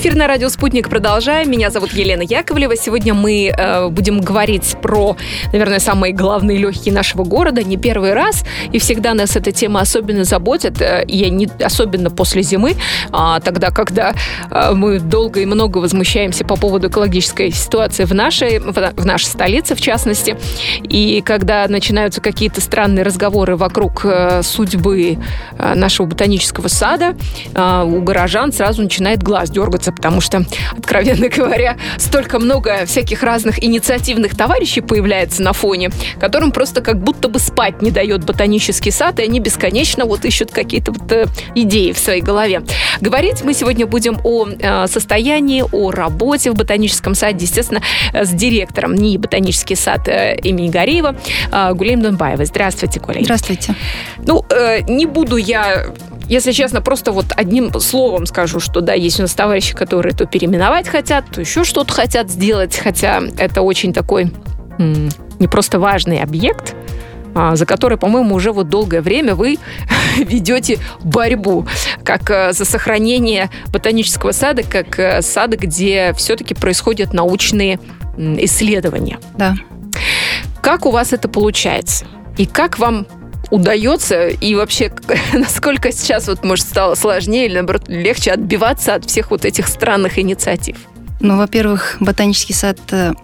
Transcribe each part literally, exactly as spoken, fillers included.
Эфир на радио «Спутник» продолжаем. Меня зовут Елена Яковлева. Сегодня мы э, будем говорить про, наверное, самые главные легкие нашего города. Не первый раз. И всегда нас эта тема особенно заботит. И не, особенно после зимы. А, тогда, когда а, мы долго и много возмущаемся по поводу экологической ситуации в нашей, в, в нашей столице, в частности. И когда начинаются какие-то странные разговоры вокруг э, судьбы э, нашего ботанического сада, э, у горожан сразу начинает глаз дергаться, потому что, откровенно говоря, столько много всяких разных инициативных товарищей появляется на фоне, которым просто как будто бы спать не дает ботанический сад, и они бесконечно вот ищут какие-то вот э, идеи в своей голове. Говорить мы сегодня будем о э, состоянии, о работе в ботаническом саде, естественно, с директором НИИ «Ботанический сад» э, имени Гариева э, Гулейм Донбаевой. Здравствуйте, Гулейм. Здравствуйте. Ну, э, не буду я... Если честно, просто вот одним словом скажу, что да, есть у нас товарищи, которые то переименовать хотят, то еще что-то хотят сделать, хотя это очень такой м- не просто важный объект, а, за который, по-моему, уже вот долгое время вы ведете борьбу, как а, за сохранение ботанического сада, как а, сада, где все-таки происходят научные м, исследования. Да. Как у вас это получается? И как вам удается, и вообще, насколько сейчас, вот, может, стало сложнее или, наоборот, легче отбиваться от всех вот этих странных инициатив? Ну, во-первых, ботанический сад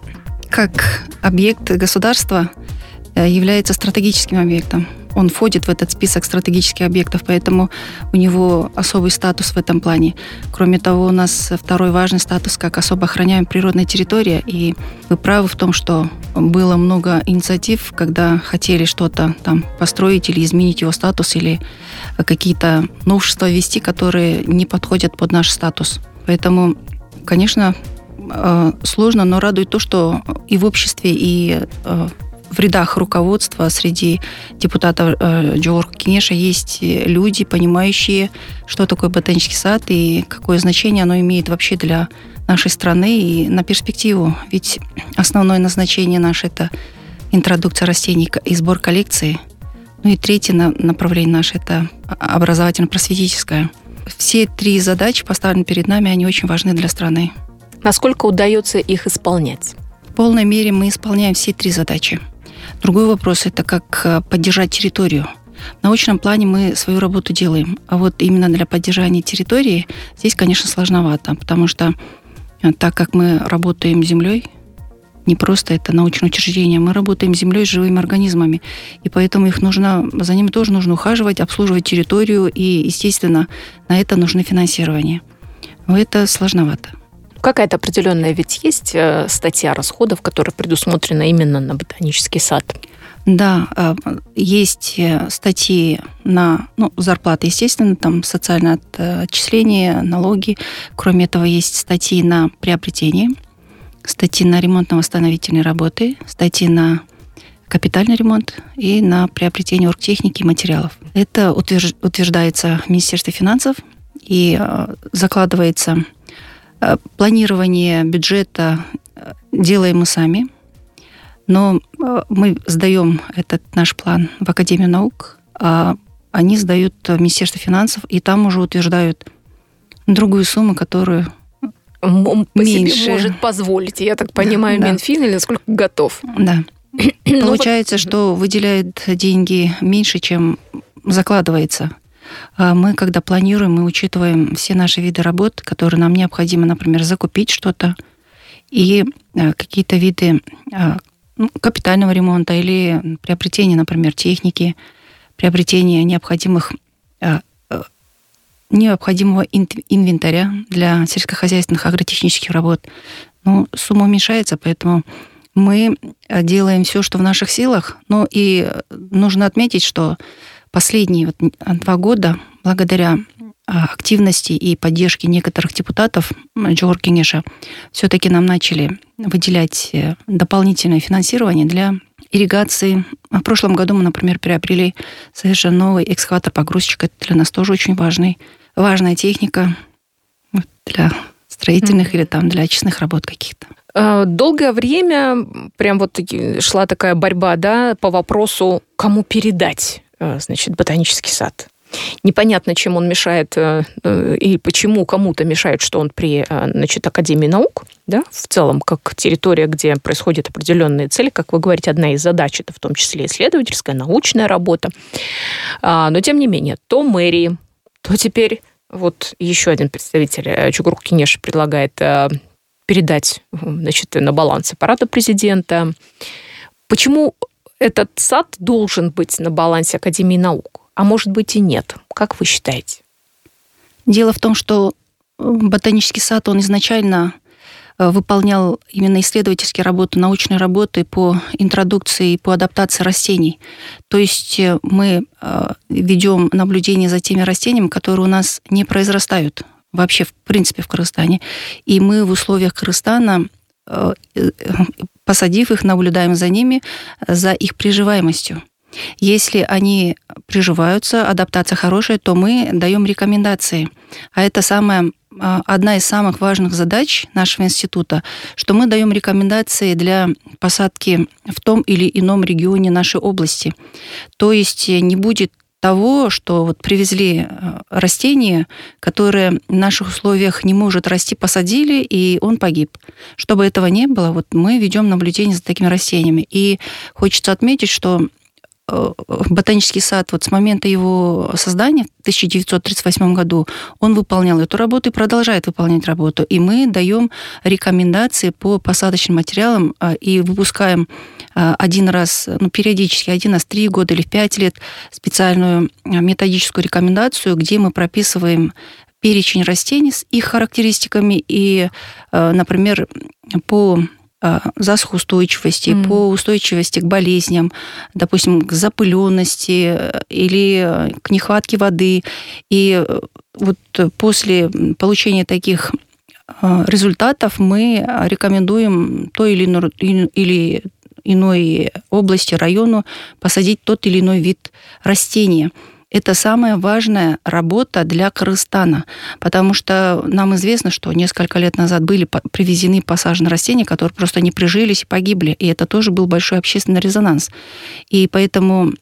как объект государства является стратегическим объектом. Он входит в этот список стратегических объектов, поэтому у него особый статус в этом плане. Кроме того, у нас второй важный статус как особо охраняемая природная территория. И вы правы в том, что было много инициатив, когда хотели что-то там построить или изменить его статус, или какие-то новшества ввести, которые не подходят под наш статус. Поэтому, конечно, сложно, но радует то, что и в обществе, и в рядах руководства среди депутатов Жогорку Кеңеша есть люди, понимающие, что такое ботанический сад и какое значение оно имеет вообще для нашей страны и на перспективу. Ведь основное назначение наше – это интродукция растений и сбор коллекции. Ну и третье направление наше – это образовательно-просветительское. Все три задачи, поставленные перед нами, они очень важны для страны. Насколько удается их исполнять? В полной мере мы исполняем все три задачи. Другой вопрос – это как поддержать территорию. В научном плане мы свою работу делаем, а вот именно для поддержания территории здесь, конечно, сложновато, потому что так как мы работаем с землей, не просто это научное учреждение, мы работаем с землей, с живыми организмами, и поэтому их нужно, за ними тоже нужно ухаживать, обслуживать территорию, и, естественно, на это нужно финансирование. Но это сложновато. Какая-то определенная ведь есть статья расходов, которая предусмотрена именно на ботанический сад? Да, есть статьи на ну, зарплаты, естественно, там социальное отчисление, налоги. Кроме этого, есть статьи на приобретение, статьи на ремонтно-восстановительные работы, статьи на капитальный ремонт и на приобретение оргтехники и материалов. Это утверждается в Министерстве финансов и закладывается. Планирование бюджета делаем мы сами, но мы сдаем этот наш план в Академию наук, а они сдают в Министерство финансов, и там уже утверждают другую сумму, которую Он по меньше себе может позволить. Я так понимаю, да, Минфин или насколько готов? Да. Получается, что выделяют деньги меньше, чем закладывается. Мы, когда планируем, мы учитываем все наши виды работ, которые нам необходимо, например, закупить что-то, и какие-то виды ну, капитального ремонта или приобретения, например, техники, приобретения необходимых, необходимого инвентаря для сельскохозяйственных агротехнических работ. Ну, сумма уменьшается, поэтому мы делаем все, что в наших силах. Ну и нужно отметить, что последние вот два года, благодаря активности и поддержке некоторых депутатов Жогорку Кеңеша, все-таки нам начали выделять дополнительное финансирование для ирригации. В прошлом году мы, например, приобрели совершенно новый экскаватор-погрузчик. Это для нас тоже очень важный, важная техника для строительных mm-hmm. или там для очистных работ каких-то. Долгое время прям вот шла такая борьба, да, по вопросу, кому передать, значит, ботанический сад. Непонятно, чем он мешает и почему кому-то мешает, что он при, значит, Академии наук, да, в целом, как территория, где происходят определенные цели, как вы говорите, одна из задач, это в том числе исследовательская, научная работа. Но, тем не менее, то мэрии, то теперь вот еще один представитель Чугурук-Кенеши предлагает передать, значит, на баланс аппарата президента. Почему этот сад должен быть на балансе Академии наук? А может быть и нет. Как вы считаете? Дело в том, что ботанический сад, он изначально выполнял именно исследовательские работы, научные работы по интродукции и по адаптации растений. То есть мы ведем наблюдение за теми растениями, которые у нас не произрастают вообще, в принципе, в Кыргызстане. И мы в условиях Кыргызстана, посадив их, наблюдаем за ними, за их приживаемостью. Если они приживаются, адаптация хорошая, то мы даем рекомендации. А это самая, одна из самых важных задач нашего института, что мы даем рекомендации для посадки в том или ином регионе нашей области. То есть не будет того, что вот привезли растение, которое в наших условиях не может расти, посадили, и он погиб. Чтобы этого не было, вот мы ведем наблюдение за такими растениями. И хочется отметить, что ботанический сад вот с момента его создания в тысяча девятьсот тридцать восьмом году он выполнял эту работу и продолжает выполнять работу. И мы даем рекомендации по посадочным материалам и выпускаем один раз, ну, периодически, один раз в три года или в пять лет специальную методическую рекомендацию, где мы прописываем перечень растений с их характеристиками и, например, по засухоустойчивости, mm. по устойчивости к болезням, допустим, к запыленности или к нехватке воды. И вот после получения таких результатов мы рекомендуем той или иной, или иной области, району посадить тот или иной вид растения. Это самая важная работа для Кыргызстана, потому что нам известно, что несколько лет назад были привезены посажены растения, которые просто не прижились и погибли, и это тоже был большой общественный резонанс. И поэтому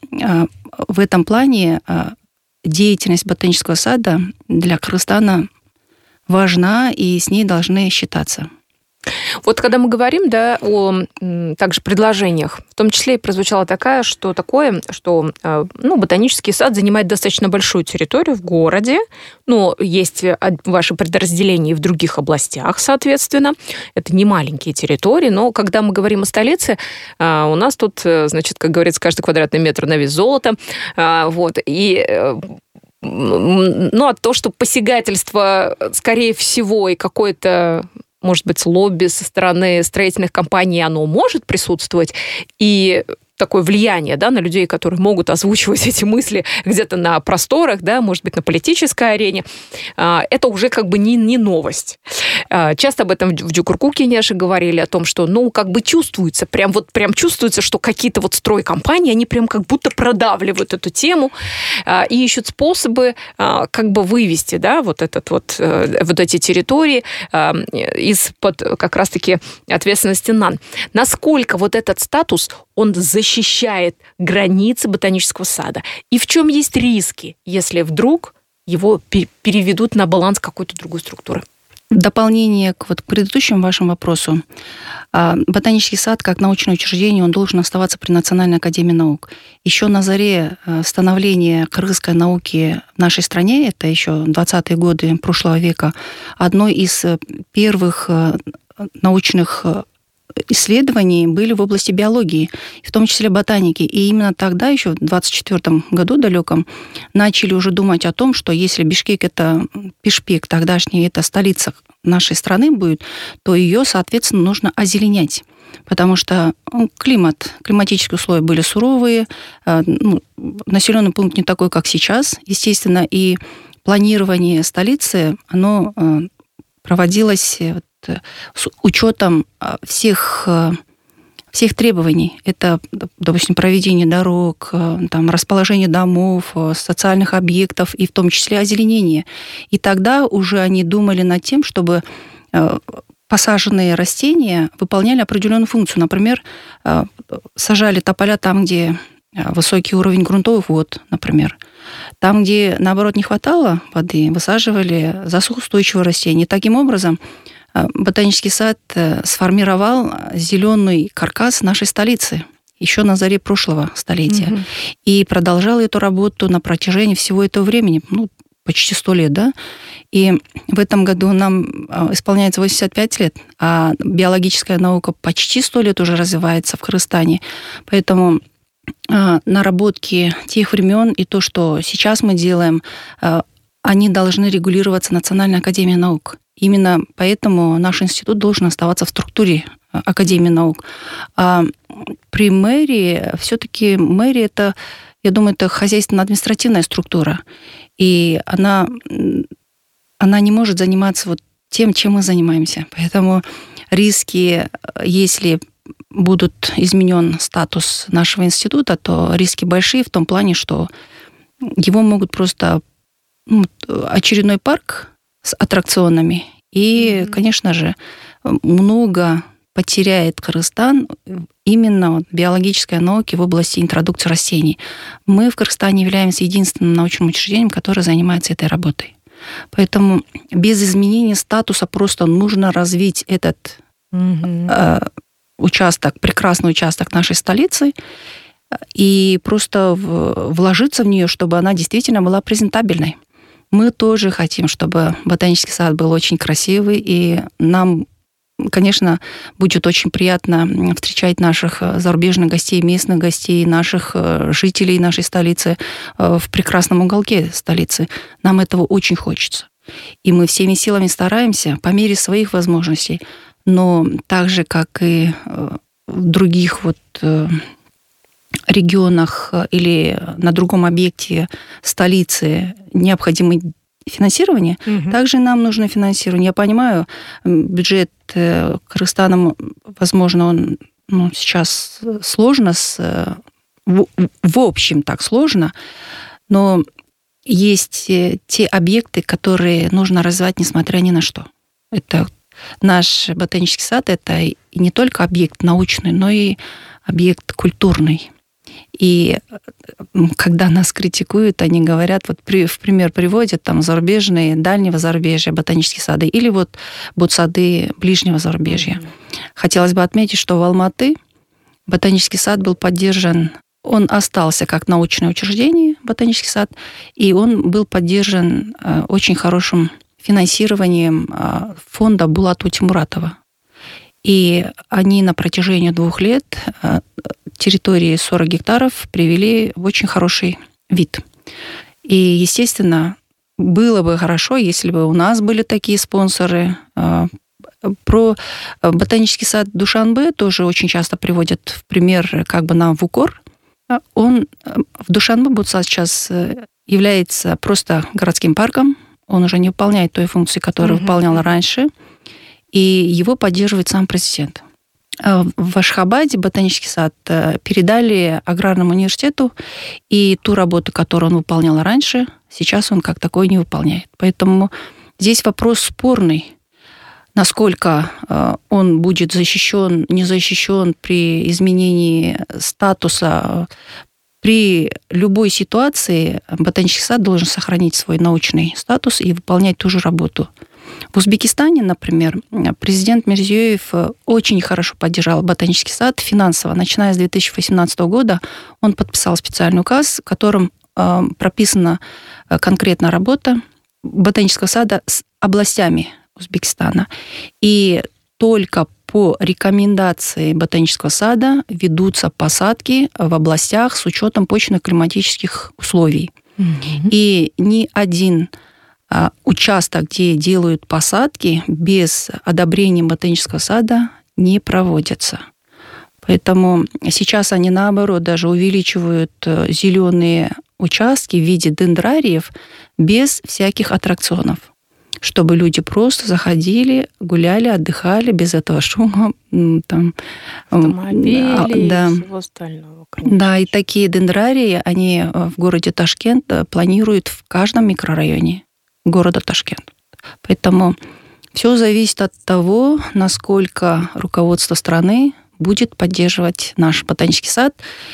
в этом плане деятельность ботанического сада для Кыргызстана важна, и с ней должны считаться. Вот когда мы говорим, да, о также предложениях, в том числе и прозвучало такая, что такое, что ну, ботанический сад занимает достаточно большую территорию в городе, но есть ваши подразделения и в других областях, соответственно. Это не маленькие территории, но когда мы говорим о столице, у нас тут, значит, как говорится, каждый квадратный метр на вес золота, вот, и ну, а то, что посягательство, скорее всего, и какое-то, может быть, лобби со стороны строительных компаний, оно может присутствовать, и такое влияние, да, на людей, которые могут озвучивать эти мысли где-то на просторах, да, может быть, на политической арене, это уже как бы не, не новость. Часто об этом в Чугурук-Кенеши говорили, о том, что, ну, как бы чувствуется, прям вот прям чувствуется, что какие-то вот стройкомпании, они прям как будто продавливают эту тему и ищут способы как бы вывести, да, вот этот вот, вот эти территории из-под как раз-таки ответственности НАН. Насколько вот этот статус, он защищает границы ботанического сада? И в чем есть риски, если вдруг его переведут на баланс какой-то другой структуры? В дополнение к вот предыдущему вашему вопросу, ботанический сад, как научное учреждение, он должен оставаться при Национальной академии наук. Еще на заре становления кыргызской науки в нашей стране, это еще двадцатые годы прошлого века, одной из первых научных исследований были в области биологии, в том числе ботаники. И именно тогда, еще в двадцать четвёртом году далеком, начали уже думать о том, что если Бишкек — это Бишкек, тогдашний, это столица нашей страны будет, то ее, соответственно, нужно озеленять. Потому что климат, климатические условия были суровые, ну, населенный пункт не такой, как сейчас, естественно, и планирование столицы, оно проводилось с учетом всех, всех требований. Это, допустим, проведение дорог, там, расположение домов, социальных объектов, и в том числе озеленение. И тогда уже они думали над тем, чтобы посаженные растения выполняли определенную функцию. Например, сажали тополя там, где высокий уровень грунтовых вод, например. Там, где, наоборот, не хватало воды, высаживали засухоустойчивые растения. Таким образом, ботанический сад сформировал зеленый каркас нашей столицы еще на заре прошлого столетия. Mm-hmm. И продолжал эту работу на протяжении всего этого времени, ну, почти сто лет, да. И в этом году нам исполняется восемьдесят пять лет, а биологическая наука почти сто лет уже развивается в Кыргызстане. Поэтому наработки тех времен и то, что сейчас мы делаем, они должны регулироваться Национальной академией наук. Именно поэтому наш институт должен оставаться в структуре Академии наук. А при мэрии, все-таки мэрия это, я думаю, это хозяйственно-административная структура. И она, она не может заниматься вот тем, чем мы занимаемся. Поэтому риски, если будут изменен статус нашего института, то риски большие в том плане, что его могут просто ну, очередной парк с аттракционами. И, mm-hmm. конечно же, много потеряет Кыргызстан именно биологической науки в области интродукции растений. Мы в Кыргызстане являемся единственным научным учреждением, которое занимается этой работой. Поэтому без изменения статуса просто нужно развить этот mm-hmm. э, участок, прекрасный участок нашей столицы, и просто в, вложиться в нее, чтобы она действительно была презентабельной. Мы тоже хотим, чтобы ботанический сад был очень красивый, и нам, конечно, будет очень приятно встречать наших зарубежных гостей, местных гостей, наших жителей нашей столицы в прекрасном уголке столицы. Нам этого очень хочется. И мы всеми силами стараемся по мере своих возможностей, но так же, как и в других вот регионах или на другом объекте столицы необходимо финансирование, угу. также нам нужно финансирование. Я понимаю, бюджет Кыргызстана, возможно, он ну, сейчас сложно, с, в, в общем так сложно, но есть те объекты, которые нужно развивать, несмотря ни на что. Это наш ботанический сад, это не только объект научный, но и объект культурный. И когда нас критикуют, они говорят, вот при, в пример приводят там зарубежные, дальнего зарубежья ботанические сады или вот ботсады ближнего зарубежья. Mm-hmm. Хотелось бы отметить, что в Алматы ботанический сад был поддержан, он остался как научное учреждение, ботанический сад, и он был поддержан э, очень хорошим финансированием э, фонда Булата Утемуратова. И они на протяжении двух лет территории сорок гектаров привели в очень хороший вид. И, естественно, было бы хорошо, если бы у нас были такие спонсоры. Про ботанический сад Душанбе тоже очень часто приводят в пример как бы нам в укор. Он в Душанбе ботсад сейчас является просто городским парком. Он уже не выполняет той функции, которую mm-hmm. выполнял раньше. И его поддерживает сам президент. В Ашхабаде ботанический сад передали аграрному университету, и ту работу, которую он выполнял раньше, сейчас он как такой не выполняет. Поэтому здесь вопрос спорный, насколько он будет защищен, не защищен при изменении статуса. При любой ситуации ботанический сад должен сохранить свой научный статус и выполнять ту же работу. В Узбекистане, например, президент Мирзиёев очень хорошо поддержал ботанический сад финансово. Начиная с две тысячи восемнадцатого года он подписал специальный указ, в котором прописана конкретная работа ботанического сада с областями Узбекистана. И только по рекомендации ботанического сада ведутся посадки в областях с учетом почвенно-климатических условий. Mm-hmm. И ни один участок, где делают посадки, без одобрения ботанического сада не проводится. Поэтому сейчас они, наоборот, даже увеличивают зеленые участки в виде дендрариев без всяких аттракционов, чтобы люди просто заходили, гуляли, отдыхали без этого шума. Там, автомобилей да, и всего остального. Конечно. Да, и такие дендрарии, они в городе Ташкент планируют в каждом микрорайоне города Ташкент. Поэтому все зависит от того, насколько руководство страны будет поддерживать наш ботанический сад.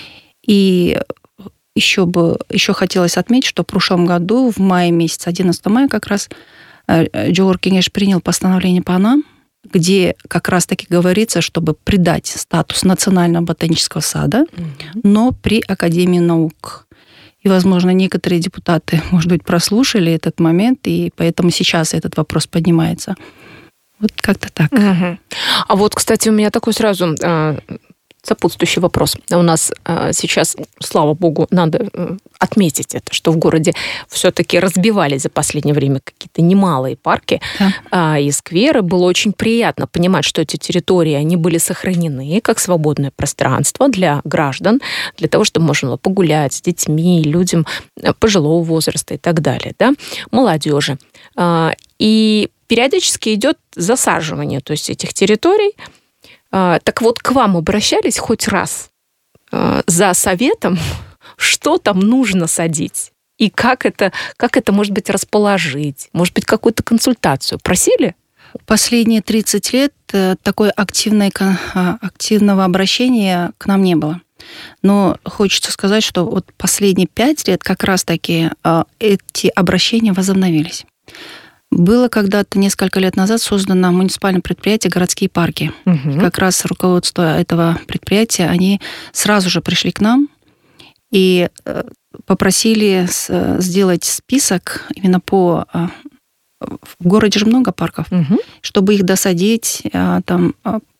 И еще бы еще хотелось отметить, что в прошлом году, в мае месяце, одиннадцатого мая как раз, Жогорку Кеңеш принял постановление ПАНА, где как раз-таки говорится, чтобы придать статус национального ботанического сада, mm-hmm. но при Академии наук. И, возможно, некоторые депутаты, может быть, прослушали этот момент, и поэтому сейчас этот вопрос поднимается. Вот как-то так. Mm-hmm. А вот, кстати, у меня такой сразу э, сопутствующий вопрос. У нас э, сейчас, слава богу, надо э, отметить это, что в городе все-таки разбивались за последнее время какие-то немалые парки да. э, и скверы. Было очень приятно понимать, что эти территории, они были сохранены как свободное пространство для граждан, для того, чтобы можно было погулять с детьми, людям пожилого возраста и так далее, да, молодежи. Э, и периодически идет засаживание, то есть этих территорий. Так вот, к вам обращались хоть раз за советом, что там нужно садить? И как это, как это, может быть, расположить? Может быть, какую-то консультацию просили? Последние тридцать лет такой активной, активного обращения к нам не было. Но хочется сказать, что вот последние пять лет как раз-таки эти обращения возобновились. Было когда-то, несколько лет назад, создано муниципальное предприятие «Городские парки». Угу. Как раз руководство этого предприятия, они сразу же пришли к нам и попросили сделать список именно по... В городе же много парков. Угу. Чтобы их досадить, там,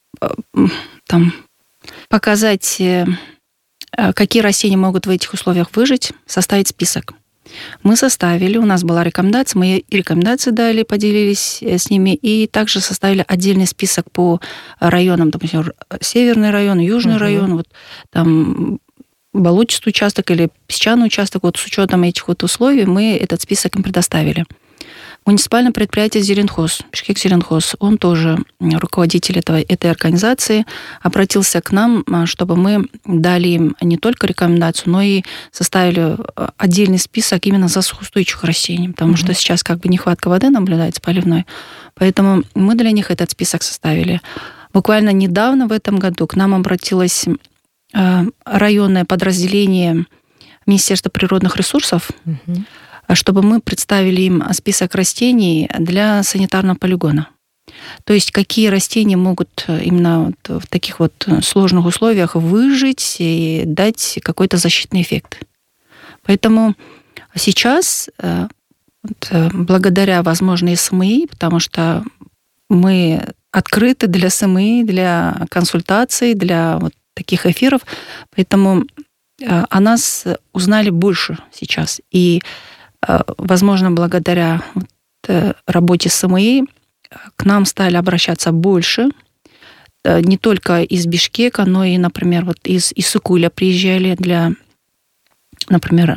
там, показать, какие растения могут в этих условиях выжить, составить список. Мы составили, у нас была рекомендация, мы рекомендации дали, поделились с ними, и также составили отдельный список по районам, допустим, северный район, южный uh-huh. район, вот там болотистый участок или песчаный участок, вот с учетом этих вот условий мы этот список им предоставили. Муниципальное предприятие «Зеленхоз», Бишкек-Зеленхоз, он тоже руководитель этого, этой организации, обратился к нам, чтобы мы дали им не только рекомендацию, но и составили отдельный список именно засухоустойчивых растений, потому mm-hmm. что сейчас как бы нехватка воды наблюдается поливной. Поэтому мы для них этот список составили. Буквально недавно в этом году к нам обратилось районное подразделение Министерства природных ресурсов, mm-hmm. чтобы мы представили им список растений для санитарного полигона. То есть какие растения могут именно вот в таких вот сложных условиях выжить и дать какой-то защитный эффект. Поэтому сейчас, вот, благодаря, возможно, эс эм и, потому что мы открыты для эс эм и, для консультаций, для вот таких эфиров, поэтому о нас узнали больше сейчас. И возможно, благодаря работе эс эм и к нам стали обращаться больше. Не только из Бишкека, но и, например, вот из Иссык-Куля приезжали для, например,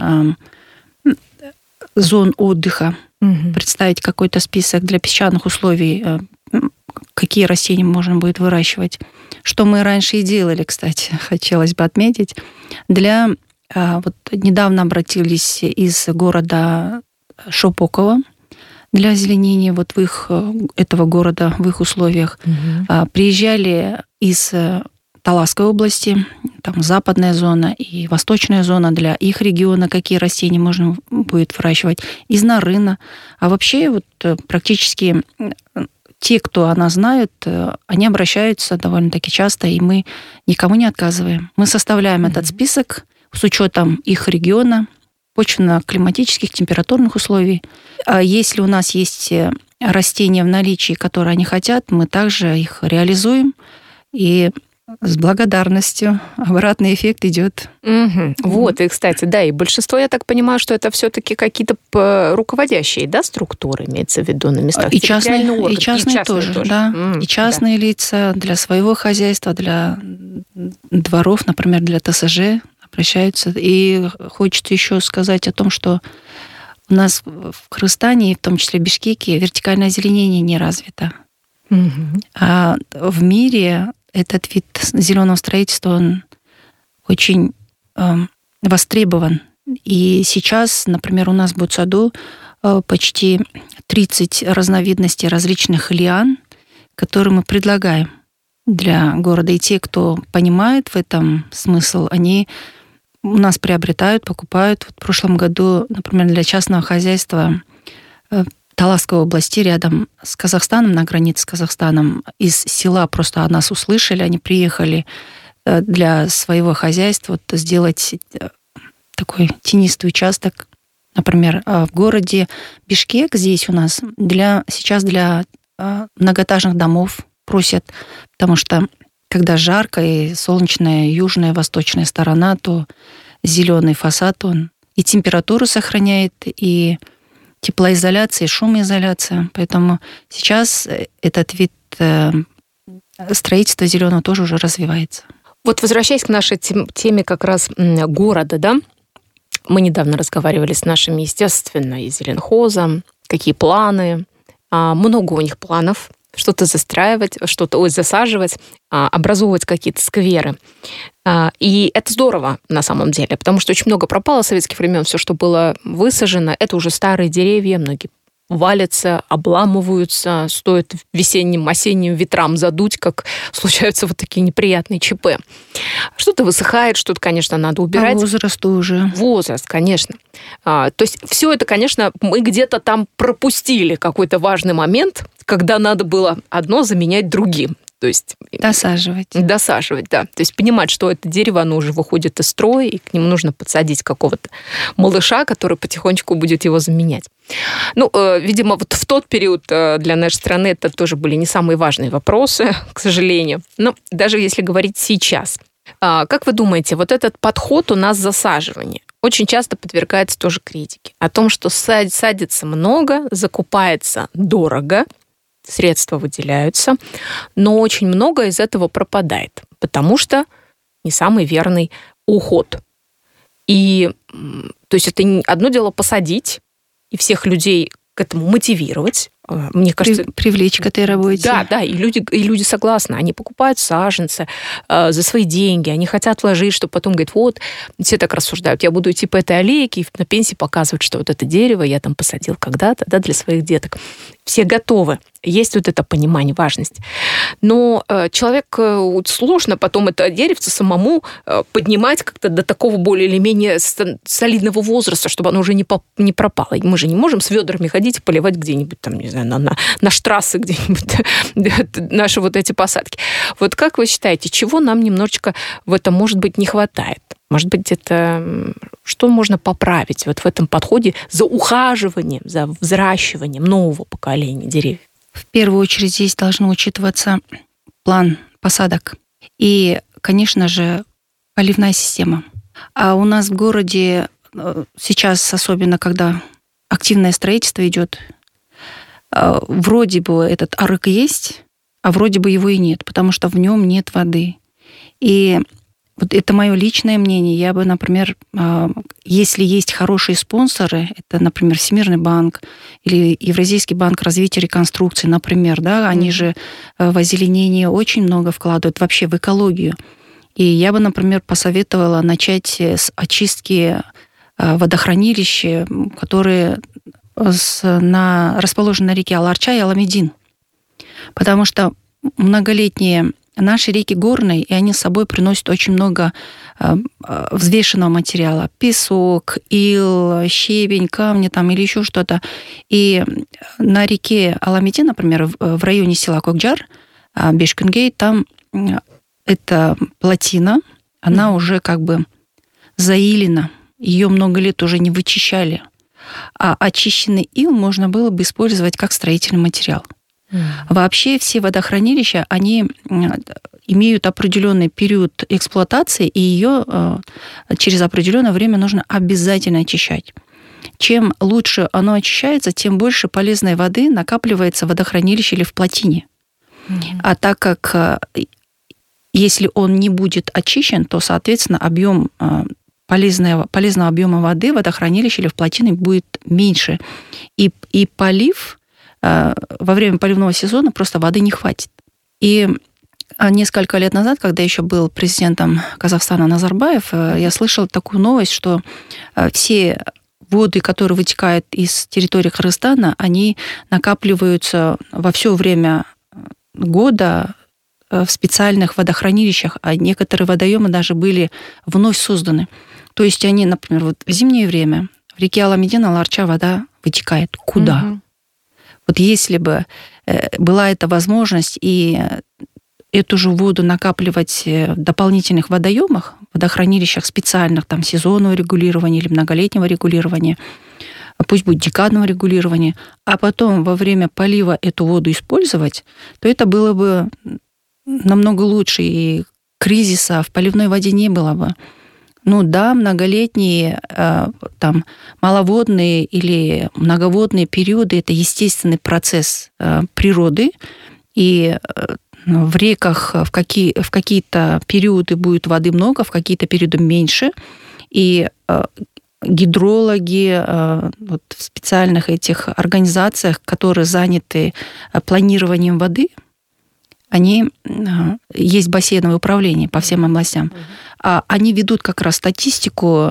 зон отдыха, угу. представить какой-то список для песчаных условий, какие растения можно будет выращивать. Что мы раньше и делали, кстати, хотелось бы отметить. Для Вот недавно обратились из города Шопокова для озеленения вот в их, этого города, в их условиях. Угу. Приезжали из Таласской области, там западная зона и восточная зона для их региона, какие растения можно будет выращивать, из Нарына. А вообще вот практически те, кто о нас знают, они обращаются довольно-таки часто, и мы никому не отказываем. Мы составляем угу. этот список с учетом их региона, почвенно-климатических, температурных условий. А если у нас есть растения в наличии, которые они хотят, мы также их реализуем. И с благодарностью обратный эффект идет. Угу. Вот, и, кстати, да, и большинство, я так понимаю, что это все-таки какие-то руководящие, да, структуры, имеется в виду на местах. И частные, орган, и частные, и частные тоже, тоже, да. Mm, и частные да. лица для своего хозяйства, для дворов, например, для тэ эс жэ обращаются. И хочется еще сказать о том, что у нас в Кыргызстане, в том числе в Бишкеке, вертикальное озеленение не развито. Mm-hmm. А в мире этот вид зеленого строительства, он очень э, востребован. И сейчас, например, у нас в Ботсаду э, почти тридцать разновидностей различных лиан, которые мы предлагаем для города. И те, кто понимает в этом смысл, они у нас приобретают, покупают. Вот в прошлом году, например, для частного хозяйства в Таласской области, рядом с Казахстаном, на границе с Казахстаном, из села просто о нас услышали, они приехали для своего хозяйства вот, сделать такой тенистый участок. Например, в городе Бишкек здесь у нас для, сейчас для многоэтажных домов просят, потому что когда жарко и солнечная южная, восточная сторона, то зеленый фасад он и температуру сохраняет, и теплоизоляция, и шумоизоляция. Поэтому сейчас этот вид строительства зеленого тоже уже развивается. Вот возвращаясь к нашей теме как раз города, да, мы недавно разговаривали с нашими, естественно, из зеленхоза, какие планы, много у них планов, что-то застраивать, что-то ой, засаживать, образовывать какие-то скверы. И это здорово на самом деле, потому что очень много пропало с советских времен, все, что было высажено, это уже старые деревья, многие валятся, обламываются, стоит весенним, осенним ветрам задуть, как случаются вот такие неприятные ЧП. Что-то высыхает, что-то, конечно, надо убирать. По возрасту уже. Возраст, конечно. А, то есть все это, конечно, мы где-то там пропустили какой-то важный момент, когда надо было одно заменять другим. То есть досаживать. Досаживать, да. То есть понимать, что это дерево, оно уже выходит из строя, и к нему нужно подсадить какого-то малыша, который потихонечку будет его заменять. Ну, э, видимо, вот в тот период э, для нашей страны это тоже были не самые важные вопросы, к сожалению. Но даже если говорить сейчас. Э, как вы думаете, вот этот подход у нас засаживания очень часто подвергается тоже критике. О том, что сад, садится много, закупается дорого, средства выделяются, но очень много из этого пропадает, потому что не самый верный уход. И, то есть, это одно дело посадить и всех людей к этому мотивировать. Мне кажется, привлечь к этой работе. Да, да, и люди, и люди согласны. Они покупают саженцы э, за свои деньги, они хотят вложить, чтобы потом говорить, вот, все так рассуждают, я буду идти по этой аллейке и на пенсии показывать, что вот это дерево я там посадил когда-то, да, для своих деток. Все готовы. Есть вот это понимание, важность. Но э, человек, э, вот сложно потом это деревце самому э, поднимать как-то до такого более или менее солидного возраста, чтобы оно уже не, по, не пропало. И мы же не можем с ведрами ходить и поливать где-нибудь там, не знаю, на, на, на штрассе где-нибудь наши вот эти посадки. Вот как вы считаете, чего нам немножечко в этом, может быть, не хватает? Может быть, это что можно поправить вот в этом подходе за ухаживанием, за взращиванием нового поколения деревьев? В первую очередь здесь должен учитываться план посадок и, конечно же, поливная система. А у нас в городе сейчас, особенно когда активное строительство идет, вроде бы этот арык есть, а вроде бы его и нет, потому что в нем нет воды. И вот это мое личное мнение. Я бы, например, если есть хорошие спонсоры, это, например, Всемирный банк или Евразийский банк развития и реконструкции, например, да, они же в озеленение очень много вкладывают, вообще в экологию. И я бы, например, посоветовала начать с очистки водохранилищ, которые на, расположены на реке Аларча и Аламедин. Потому что многолетние наши реки горные, и они с собой приносят очень много э, взвешенного материала. Песок, ил, щебень, камни там, или еще что-то. И на реке Аламедин, например, в, в районе села Кокджар, э, Бешкюнгей, там э, эта плотина, она mm. уже как бы заилена. Ее много лет уже не вычищали. А очищенный ил можно было бы использовать как строительный материал. Mm. Вообще все водохранилища, они имеют определенный период эксплуатации, и ее через определенное время нужно обязательно очищать. Чем лучше оно очищается, тем больше полезной воды накапливается в водохранилище или в плотине. Mm. А так как если он не будет очищен, то, соответственно, объем полезного, полезного объема воды в водохранилище или в плотине будет меньше. И, и полив во время поливного сезона просто воды не хватит. И несколько лет назад, когда еще был президентом Казахстана Назарбаев, я слышала такую новость, что все воды, которые вытекают из территории Кыргызстана, они накапливаются во все время года в специальных водохранилищах, а некоторые водоемы даже были вновь созданы. То есть они, например, вот в зимнее время в реке Аламедин, Аларча вода вытекает. Куда? Угу. Вот если бы была эта возможность и эту же воду накапливать в дополнительных водоемах, водохранилищах специальных, там, сезонного регулирования или многолетнего регулирования, пусть будет декадного регулирования, а потом во время полива эту воду использовать, то это было бы намного лучше, и кризиса в поливной воде не было бы. Ну да, многолетние там, маловодные или многоводные периоды – это естественный процесс природы, и в реках в, какие, в какие-то периоды будет воды много, в какие-то периоды меньше, и гидрологи вот, в специальных этих организациях, которые заняты планированием воды, они, есть бассейновое управление по всем областям, mm-hmm. они ведут как раз статистику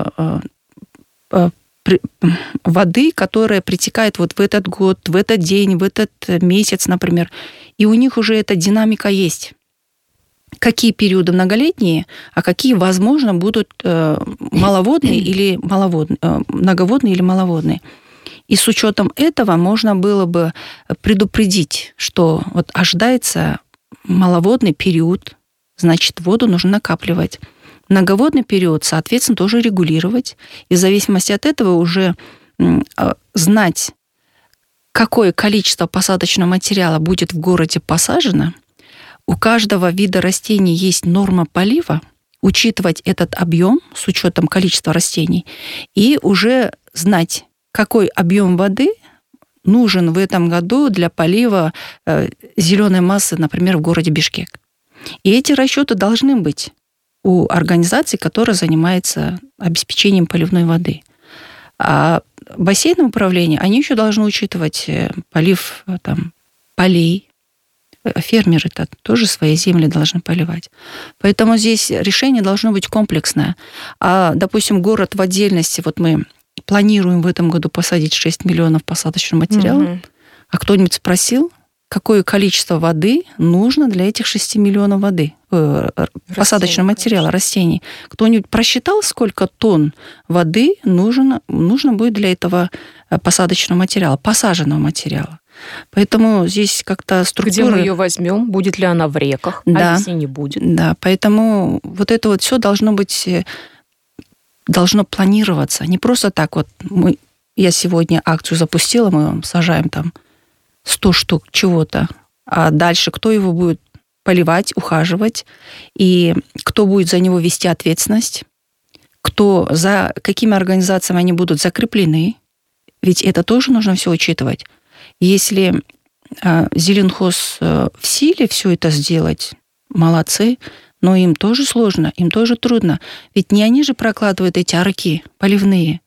воды, которая притекает вот в этот год, в этот день, в этот месяц, например. И у них уже эта динамика есть. Какие периоды многолетние, а какие, возможно, будут маловодные или маловодные, многоводные или маловодные. И с учетом этого можно было бы предупредить, что вот ожидается маловодный период, значит, воду нужно накапливать. Многоводный период, соответственно, тоже регулировать. И в зависимости от этого уже знать, какое количество посадочного материала будет в городе посажено. У каждого вида растений есть норма полива, учитывать этот объем с учетом количества растений и уже знать, какой объем воды нужен в этом году для полива зеленой массы, например, в городе Бишкек. И эти расчеты должны быть у организации, которая занимается обеспечением поливной воды. А бассейновое управление, они еще должны учитывать полив там, полей. Фермеры-то тоже свои земли должны поливать. Поэтому здесь решение должно быть комплексное. А, допустим, город в отдельности, вот мы планируем в этом году посадить шесть миллионов посадочного материала, угу. а кто-нибудь спросил, какое количество воды нужно для этих шести миллионов воды, э, посадочного материала, конечно. Растений? Кто-нибудь просчитал, сколько тонн воды нужно, нужно будет для этого посадочного материала, посаженного материала? Поэтому здесь как-то структура... Где мы ее возьмем? Будет ли она в реках? Да, а если не будет? Да, поэтому вот это вот все должно быть, должно планироваться. Не просто так вот мы, я сегодня акцию запустила, мы сажаем там сто штук чего-то, а дальше кто его будет поливать, ухаживать, и кто будет за него вести ответственность, кто, за какими организациями они будут закреплены, ведь это тоже нужно все учитывать. Если э, Зеленхоз э, в силе все это сделать, молодцы, но им тоже сложно, им тоже трудно. Ведь не они же прокладывают эти арки поливные,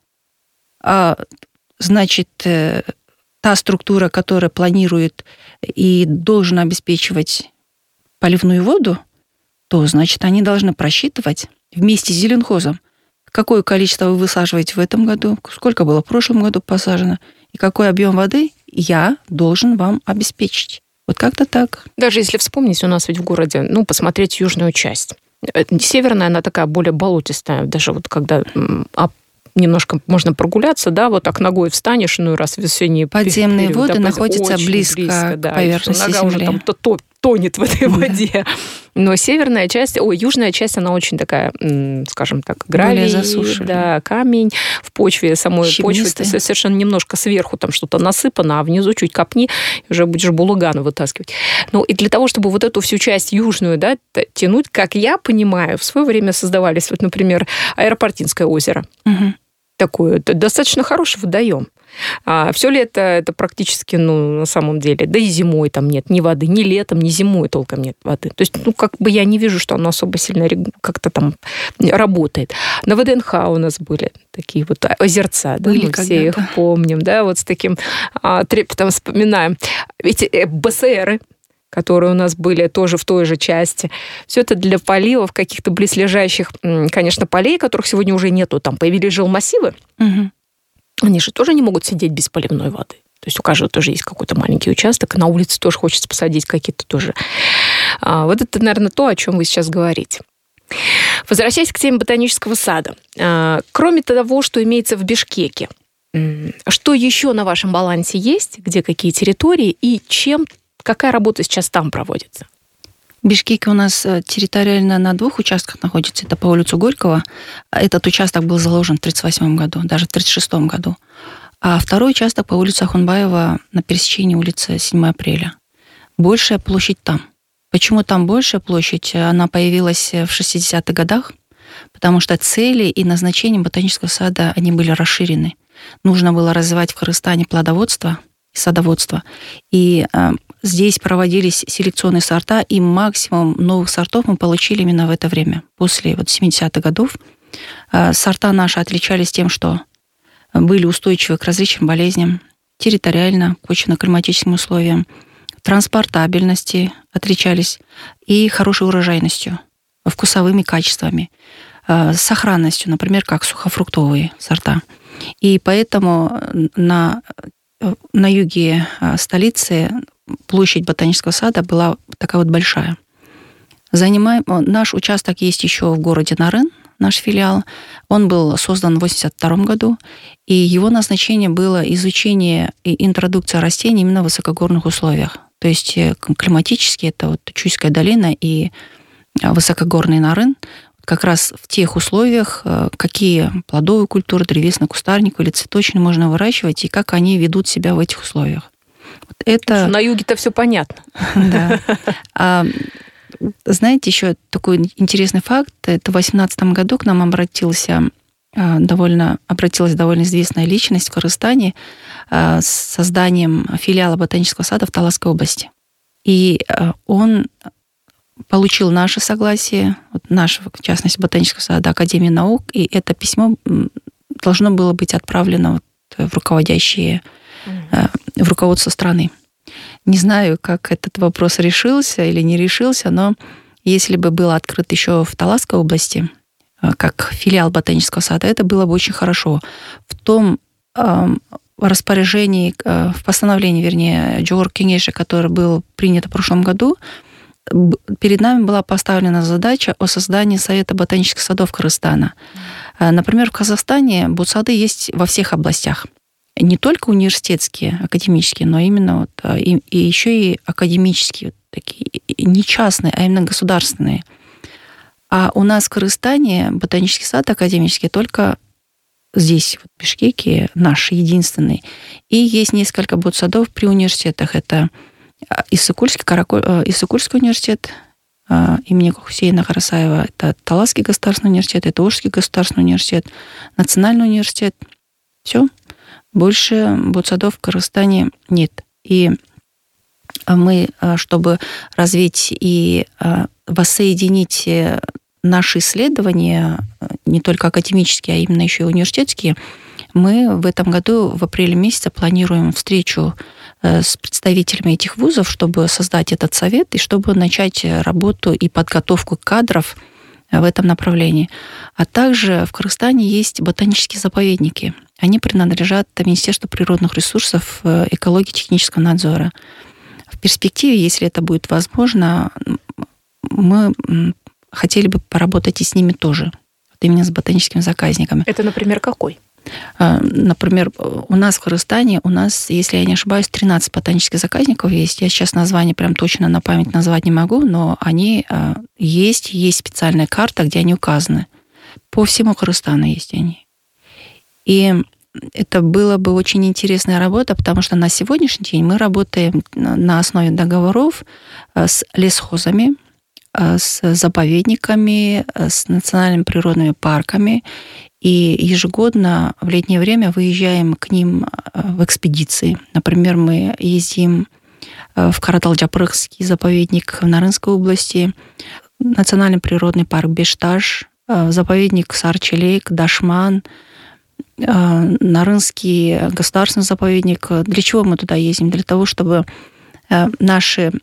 а, значит, э, та структура, которая планирует и должна обеспечивать поливную воду, то, значит, они должны просчитывать вместе с Зеленхозом, какое количество вы высаживаете в этом году, сколько было в прошлом году посажено, и какой объем воды я должен вам обеспечить. Вот как-то так. Даже если вспомнить, у нас ведь в городе, ну, посмотреть южную часть. Северная, она такая более болотистая. Даже вот когда немножко можно прогуляться, да, вот так ногой встанешь, ну, раз в весенний подземные период, воды да, находятся близко, близко да, к поверхности нога земли. Уже там то тонет в этой воде. Но северная часть, ой, южная часть, она очень такая, скажем так, гравий, да, камень в почве, самой почве совершенно немножко сверху там что-то насыпано, а внизу чуть копни, и уже будешь булыганы вытаскивать. Ну, и для того, чтобы вот эту всю часть южную, да, тянуть, как я понимаю, в свое время создавались, вот, например, Аэропортинское озеро. Угу. Такое, это достаточно хороший водоем. А все лето это практически, ну, на самом деле, да и зимой там нет ни воды, ни летом, ни зимой толком нет воды. То есть, ну, как бы я не вижу, что оно особо сильно как-то там работает. На ВДНХ у нас были такие вот озерца, да, были, мы все их помним, да, вот с таким а, трепетом вспоминаем. Эти э, БСРы, которые у нас были тоже в той же части. Все это для поливов каких-то близлежащих, конечно, полей, которых сегодня уже нету. Там появились жилмассивы. Угу. Они же тоже не могут сидеть без поливной воды. То есть у каждого тоже есть какой-то маленький участок, и на улице тоже хочется посадить какие-то тоже. А, вот это, наверное, то, о чем вы сейчас говорите. Возвращаясь к теме ботанического сада, кроме того, что имеется в Бишкеке, что еще на вашем балансе есть, где какие территории и чем, какая работа сейчас там проводится? Бишкек у нас территориально на двух участках находится. Это по улице Горького. Этот участок был заложен в тридцать восьмом году, даже в тридцать шестом году. А второй участок по улице Ахунбаева на пересечении улицы седьмого апреля. Большая площадь там. Почему там большая площадь? Она появилась в шестидесятых годах, потому что цели и назначения ботанического сада, они были расширены. Нужно было развивать в Кыргызстане плодоводство и садоводство. И э, здесь проводились селекционные сорта, и максимум новых сортов мы получили именно в это время, после вот, семидесятых годов. Э, сорта наши отличались тем, что были устойчивы к различным болезням, территориально, к почвенно-климатическим условиям, транспортабельности отличались и хорошей урожайностью, вкусовыми качествами, э, сохранностью, например, как сухофруктовые сорта. И поэтому на, на юге столицы площадь ботанического сада была такая вот большая. Занимаем, наш участок есть еще в городе Нарын, наш филиал. Он был создан в восемьдесят втором году, и его назначение было изучение и интродукция растений именно в высокогорных условиях. То есть климатически это вот Чуйская долина и высокогорный Нарын. Как раз в тех условиях, какие плодовые культуры, древесно-кустарниковые или цветочные можно выращивать, и как они ведут себя в этих условиях. Это... На юге-то все понятно. Да. А, знаете, еще такой интересный факт. Это в две тысячи восемнадцатом году к нам обратился довольно, обратилась довольно известная личность в Кыргызстане с созданием филиала ботанического сада в Таласской области. И он получил наше согласие, вот нашего, в частности, ботанического сада Академии наук, и это письмо должно было быть отправлено вот в руководящие, mm-hmm. в руководство страны. Не знаю, как этот вопрос решился или не решился, но если бы был открыт еще в Таласской области, как филиал ботанического сада, это было бы очень хорошо. В том э, распоряжении, э, в постановлении, вернее, Джогорку Кеңеша, которое было принято в прошлом году, перед нами была поставлена задача о создании Совета ботанических садов Кыргызстана. Например, в Казахстане ботсады есть во всех областях. Не только университетские, академические, но именно вот, и, и еще и академические, такие, не частные, а именно государственные. А у нас в Кыргызстане ботанический сад академический только здесь, вот, в Бишкеке, наш единственный. И есть несколько ботсадов при университетах. Это Иссыкульский, Караколь, Иссыкульский университет имени Хусейна Карасаева, это Таласский государственный университет, это Ошский государственный университет, Национальный университет. Все. Больше ботсадов в Кыргызстане нет. И мы, чтобы развить и воссоединить наши исследования, не только академические, а именно еще и университетские, мы в этом году, в апреле месяце, планируем встречу с представителями этих вузов, чтобы создать этот совет и чтобы начать работу и подготовку кадров в этом направлении. А также в Кыргызстане есть ботанические заповедники. Они принадлежат Министерству природных ресурсов, экологии и технического надзора. В перспективе, если это будет возможно, мы хотели бы поработать и с ними тоже, вот именно с ботаническими заказниками. Это, например, какой? Например, у нас в Кыргызстане, у нас, если я не ошибаюсь, тринадцать ботанических заказников есть. Я сейчас название прям точно на память назвать не могу, но они есть, есть специальная карта, где они указаны. По всему Кыргызстану есть они. И это было бы очень интересная работа, потому что на сегодняшний день мы работаем на основе договоров с лесхозами, с заповедниками, с национальными природными парками. И ежегодно в летнее время выезжаем к ним в экспедиции. Например, мы ездим в Каратал-Джапрыхский заповедник в Нарынской области, национальный природный парк Бешташ, заповедник Сарчелейк, Дашман, Нарынский государственный заповедник. Для чего мы туда ездим? Для того, чтобы наши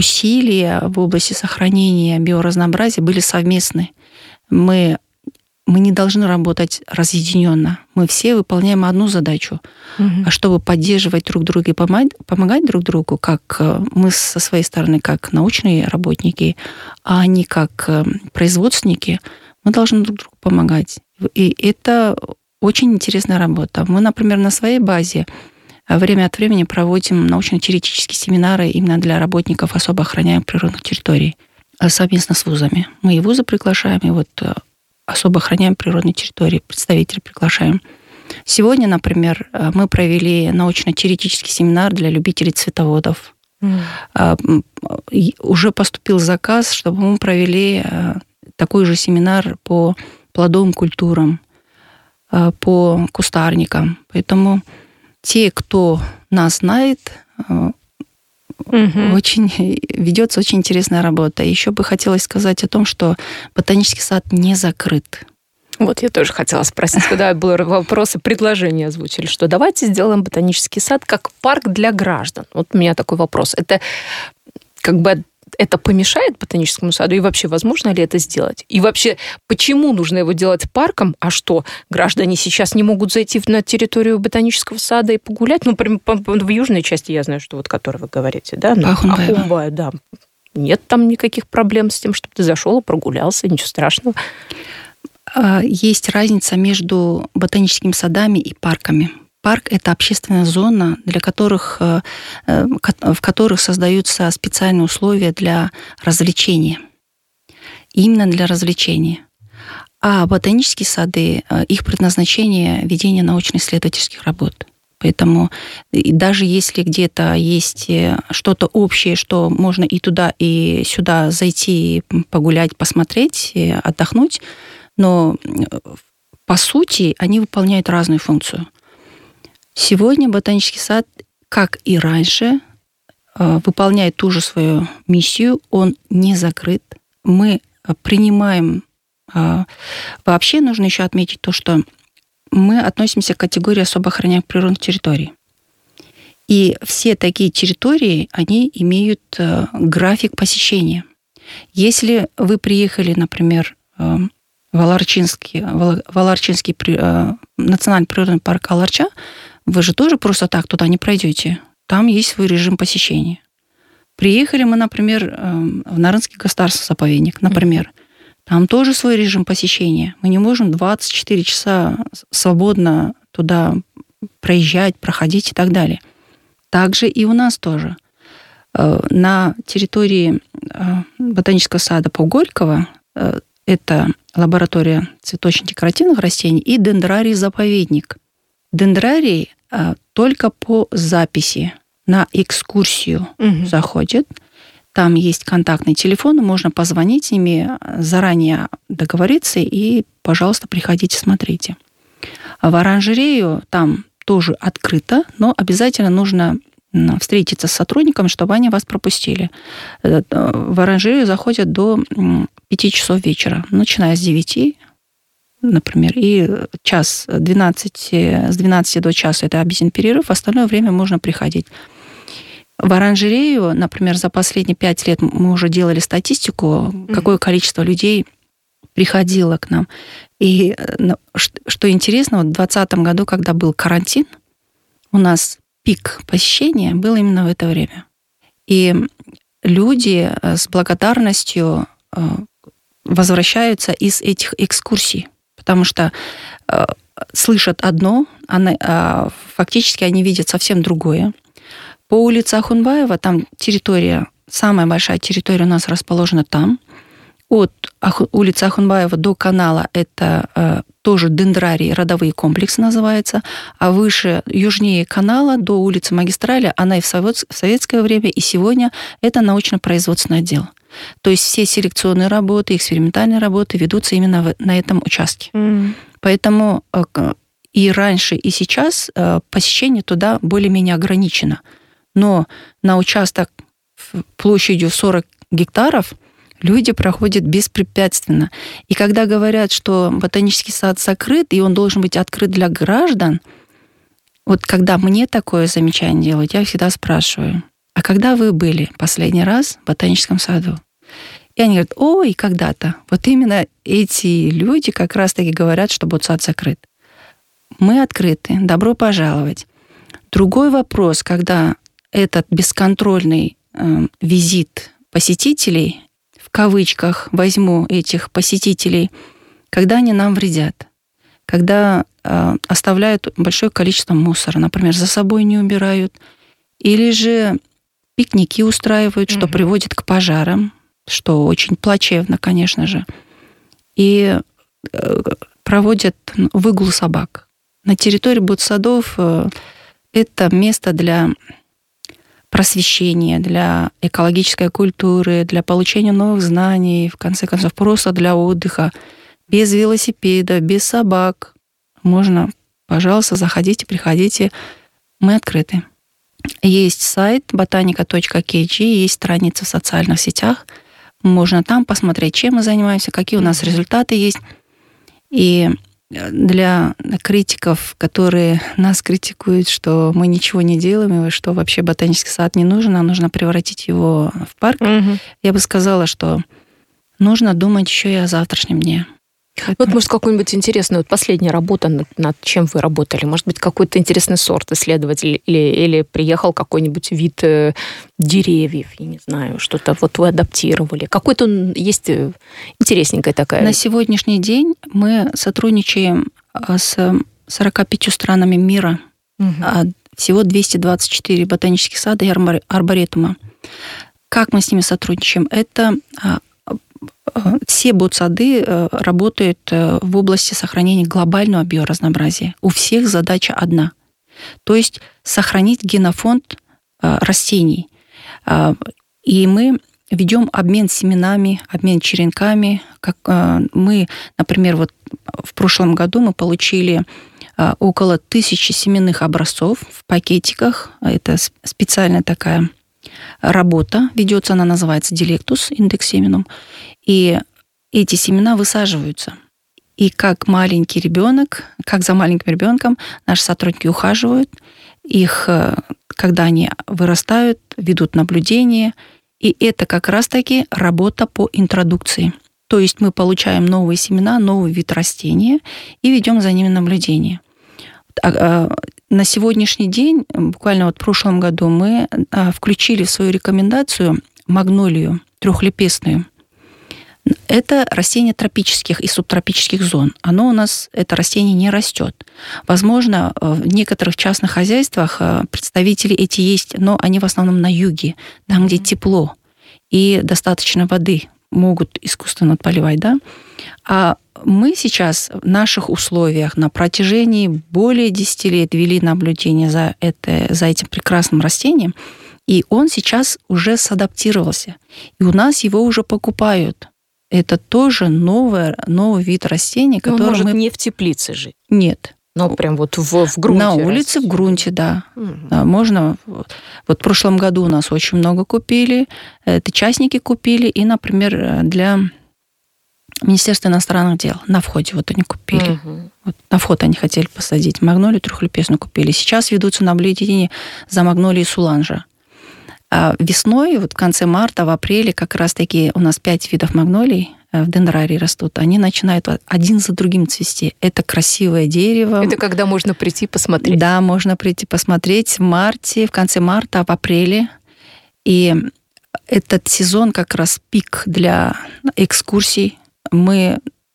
усилия в области сохранения биоразнообразия были совместны. Мы мы не должны работать разъединенно. Мы все выполняем одну задачу. Угу. А чтобы поддерживать друг друга и помогать, помогать друг другу, как мы со своей стороны, как научные работники, а они как производственники, мы должны друг другу помогать. И это очень интересная работа. Мы, например, на своей базе время от времени проводим научно-теоретические семинары именно для работников особо охраняемых природных территорий совместно с вузами. Мы и вузы приглашаем, и вот особо охраняемые природные территории представителей приглашаем. Сегодня, например, мы провели научно-теоретический семинар для любителей цветоводов. Mm. Уже поступил заказ, чтобы мы провели такой же семинар по плодовым культурам, по кустарникам. Поэтому те, кто нас знает, угу. очень, ведется очень интересная работа. Еще бы хотелось сказать о том, что ботанический сад не закрыт. Вот я тоже хотела спросить, когда были вопросы, предложения озвучили, что давайте сделаем ботанический сад как парк для граждан. Вот у меня такой вопрос. Это как бы это помешает ботаническому саду? И вообще, возможно ли это сделать? И вообще, почему нужно его делать парком? А что, граждане сейчас не могут зайти на территорию ботанического сада и погулять? Ну, в южной части, я знаю, что вот, о которой вы говорите, да? Ну, Ахунбай, да. Нет там никаких проблем с тем, чтобы ты зашел и прогулялся, ничего страшного. Есть разница между ботаническими садами и парками. Парк – это общественная зона, для которых, в которых создаются специальные условия для развлечения. Именно для развлечения. А ботанические сады, их предназначение – ведение научно-исследовательских работ. Поэтому даже если где-то есть что-то общее, что можно и туда, и сюда зайти, погулять, посмотреть, отдохнуть, но по сути они выполняют разную функцию. Сегодня ботанический сад, как и раньше, выполняет ту же свою миссию. Он не закрыт. Мы принимаем... Вообще нужно еще отметить то, что мы относимся к категории особо охраняемых природных территорий. И все такие территории, они имеют график посещения. Если вы приехали, например, в Аларчинский, в Аларчинский национальный природный парк Аларча, вы же тоже просто так туда не пройдете. Там есть свой режим посещения. Приехали мы, например, в Нарынский государственный заповедник, например. Там тоже свой режим посещения. Мы не можем двадцать четыре часа свободно туда проезжать, проходить и так далее. Также и у нас тоже. На территории ботанического сада Паугорького это лаборатория цветочно-декоративных растений и дендрарий-заповедник. Дендрарий только по записи на экскурсию угу. заходит. Там есть контактные телефоны, можно позвонить с ними, заранее договориться и, пожалуйста, приходите, смотрите. А в оранжерею там тоже открыто, но обязательно нужно встретиться с сотрудниками, чтобы они вас пропустили. В оранжерею заходят до пяти часов вечера, начиная с девяти, например, и час двенадцать, с двенадцати до часа это обеденный перерыв, остальное время можно приходить. В оранжерею, например, за последние пять лет мы уже делали статистику, mm-hmm. какое количество людей приходило к нам. И что интересно, вот в двадцатом году, когда был карантин, у нас пик посещения был именно в это время. И люди с благодарностью возвращаются из этих экскурсий, потому что слышат одно, а фактически они видят совсем другое. По улице Ахунбаева, там территория, самая большая территория у нас расположена там. От улицы Ахунбаева до канала это э, тоже дендрарий, родовые комплексы называется, а выше, южнее канала до улицы Магистрали, она и в, совет, в советское время, и сегодня это научно-производственный отдел. То есть все селекционные работы, экспериментальные работы ведутся именно в, на этом участке. Mm. Поэтому э, и раньше, и сейчас э, посещение туда более-менее ограничено. Но на участок площадью сорок гектаров люди проходят беспрепятственно. И когда говорят, что ботанический сад закрыт, и он должен быть открыт для граждан, вот когда мне такое замечание делают, я всегда спрашиваю, а когда вы были последний раз в ботаническом саду? И они говорят, ой, когда-то. Вот именно эти люди как раз-таки говорят, что ботсад закрыт. Мы открыты, добро пожаловать. Другой вопрос, когда этот бесконтрольный э, визит посетителей, в кавычках возьму этих посетителей, когда они нам вредят, когда э, оставляют большое количество мусора, например, за собой не убирают, или же пикники устраивают, что mm-hmm. приводит к пожарам, что очень плачевно, конечно же, и э, проводят выгул собак. На территории ботсадов э, это место для просвещения, для экологической культуры, для получения новых знаний, в конце концов, просто для отдыха. Без велосипеда, без собак. Можно, пожалуйста, заходите, приходите. Мы открыты. Есть сайт botanica точка кей джи, есть страница в социальных сетях. Можно там посмотреть, чем мы занимаемся, какие у нас результаты есть. И для критиков, которые нас критикуют, что мы ничего не делаем, и что вообще ботанический сад не нужен, а нужно превратить его в парк, угу. я бы сказала, что нужно думать еще и о завтрашнем дне. Вот, может, какую-нибудь интересную, вот последняя работа, над, над чем вы работали? Может быть, какой-то интересный сорт исследователь или, или приехал какой-нибудь вид э, деревьев, я не знаю, что-то вот вы адаптировали. Какой-то он есть интересненькая такая. На сегодняшний день мы сотрудничаем с сорока пятью странами мира. Угу. Всего двести двадцать четыре ботанических сада и арборетума. Как мы с ними сотрудничаем? Это... Все ботсады работают в области сохранения глобального биоразнообразия. У всех задача одна. То есть сохранить генофонд растений. И мы ведем обмен семенами, обмен черенками. Как мы, например, вот в прошлом году мы получили около тысячи семенных образцов в пакетиках. Это специальная такая работа ведется, она называется Dilectus, индекс семенум. И эти семена высаживаются. И как маленький ребенок, как за маленьким ребенком, наши сотрудники ухаживают. Их, когда они вырастают, ведут наблюдение. И это как раз-таки работа по интродукции. То есть мы получаем новые семена, новый вид растения и ведем за ними наблюдение. На сегодняшний день, буквально вот в прошлом году, мы включили в свою рекомендацию магнолию трехлепестную. Это растение тропических и субтропических зон. Оно у нас, это растение, не растет. Возможно, в некоторых частных хозяйствах представители эти есть, но они в основном на юге, там, где тепло и достаточно воды, могут искусственно поливать, да? А мы сейчас в наших условиях на протяжении более десяти лет вели наблюдение за, это, за этим прекрасным растением, и он сейчас уже садаптировался. И у нас его уже покупают. Это тоже новый, новый вид растения, который он может мы... не в теплице жить? Нет. Но прям вот в, в грунте. На улице, растет. В грунте, да. Угу. да. Можно. Вот в прошлом году у нас очень много купили. Это частники купили. И, например, для Министерства иностранных дел на входе вот они купили. Угу. Вот на вход они хотели посадить. Магнолию трехлепестную купили. Сейчас ведутся наблюдения за магнолией суланжа. А весной, вот в конце марта, в апреле, как раз-таки у нас пять видов магнолий в дендрарии растут, они начинают один за другим цвести. Это красивое дерево. Это когда можно прийти посмотреть? Да, можно прийти посмотреть в марте, в конце марта, в апреле. И этот сезон как раз пик для экскурсий. Мы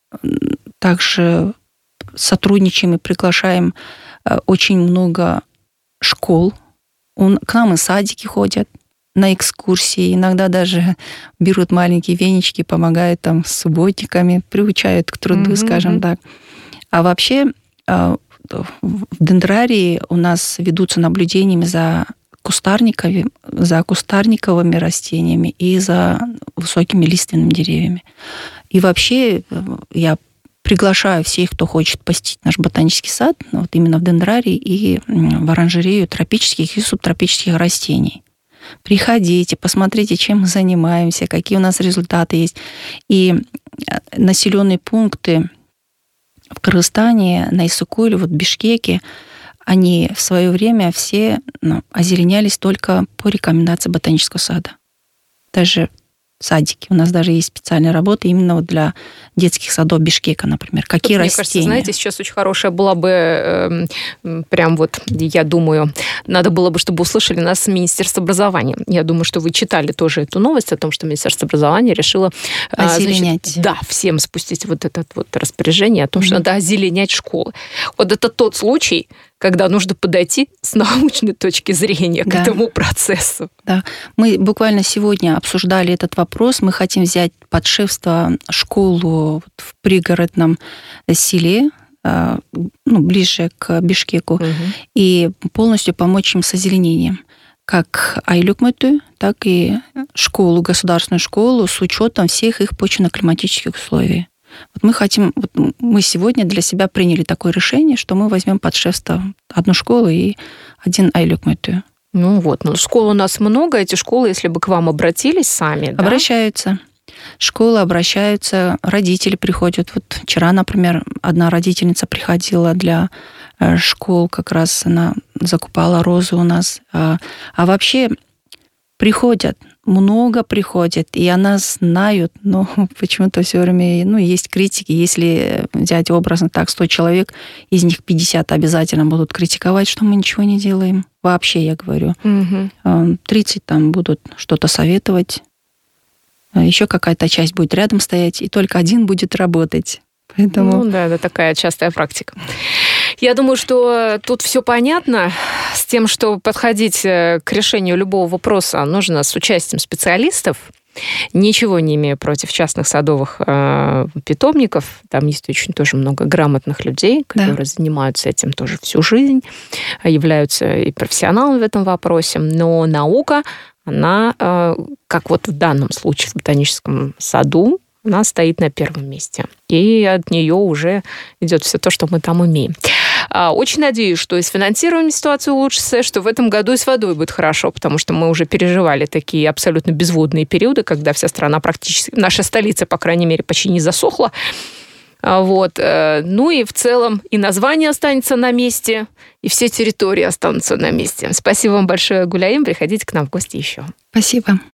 также сотрудничаем и приглашаем очень много школ. К нам и садики ходят на экскурсии, иногда даже берут маленькие венички, помогают там с субботниками, приучают к труду, mm-hmm. скажем так. А вообще в дендрарии у нас ведутся наблюдениями за кустарниками, за кустарниковыми растениями и за высокими лиственными деревьями. И вообще я приглашаю всех, кто хочет посетить наш ботанический сад, вот именно в дендрарии и в оранжерею тропических и субтропических растений. Приходите, посмотрите, чем мы занимаемся, какие у нас результаты есть. И населенные пункты в Кыргызстане, на Иссыкуле, вот в Бишкеке, они в свое время все ну, озеленялись только по рекомендации ботанического сада. Даже садики. У нас даже есть специальные работы именно вот для детских садов Бишкека, например. Какие вот, растения? Мне кажется, знаете, сейчас очень хорошая была бы, э, прям вот, я думаю, надо было бы, чтобы услышали нас Министерство образования. Я думаю, что вы читали тоже эту новость о том, что Министерство образования решило озеленять. Значит, да, всем спустить вот это вот распоряжение о том, mm-hmm. что надо озеленять школы. Вот это тот случай, когда нужно подойти с научной точки зрения да. к этому процессу. Да. Мы буквально сегодня обсуждали этот вопрос. Мы хотим взять под шефство школу в пригородном селе, ну, ближе к Бишкеку, угу. и полностью помочь им с озеленением. Как Айлюкмыту, так и школу, государственную школу с учетом всех их почвенно-климатических условий. Вот мы хотим, вот мы сегодня для себя приняли такое решение, что мы возьмем под шефство одну школу и один Айлюкмыту. Ну вот, ну школ у нас много, эти школы, если бы к вам обратились сами, да? Обращаются. Школы обращаются, родители приходят. Вот вчера, например, одна родительница приходила для школ, как раз она закупала розы у нас. А, а вообще приходят, много приходят, и о нас знают, но почему-то все время, ну, есть критики. Если взять образно так, сто человек, из них пятьдесят обязательно будут критиковать, что мы ничего не делаем. Вообще, я говорю. Угу. тридцать там будут что-то советовать. Еще какая-то часть будет рядом стоять, и только один будет работать. Поэтому... Ну да, это такая частая практика. Я думаю, что тут все понятно с тем, что подходить к решению любого вопроса нужно с участием специалистов. Ничего не имею против частных садовых э, питомников. Там есть очень тоже много грамотных людей, которые да. занимаются этим тоже всю жизнь, являются и профессионалами в этом вопросе. Но наука, она, э, как вот в данном случае в ботаническом саду, она стоит на первом месте. И от нее уже идет все то, что мы там умеем. Очень надеюсь, что и с финансированием ситуация улучшится, что в этом году и с водой будет хорошо, потому что мы уже переживали такие абсолютно безводные периоды, когда вся страна практически, наша столица, по крайней мере, почти не засохла. Вот. Ну и в целом и название останется на месте, и все территории останутся на месте. Спасибо вам большое, Гуляим. Приходите к нам в гости еще. Спасибо.